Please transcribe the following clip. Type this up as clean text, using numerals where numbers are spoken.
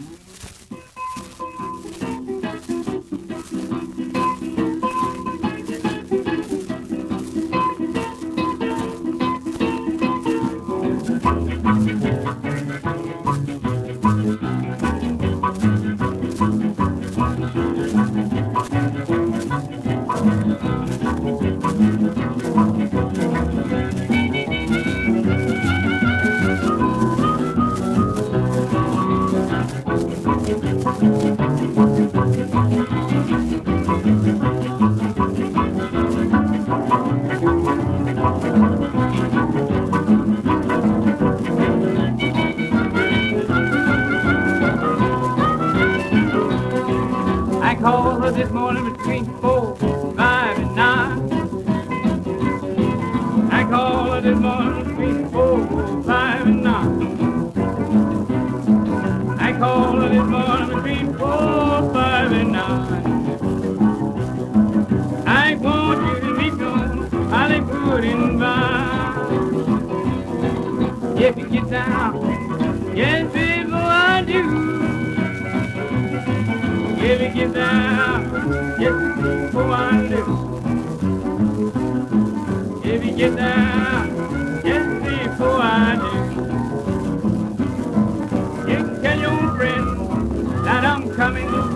I called her this morning between 4, 5, and 9. I called her this morning between 4, 5, and 9. I called her this morning between 4, 5, and 9. I want you to meet me on Hollywood and Vine. If you get down, yes, baby, I do. If you get down, yes, oh, I do. If you get down, yes, oh, I do. You can tell your friend that I'm coming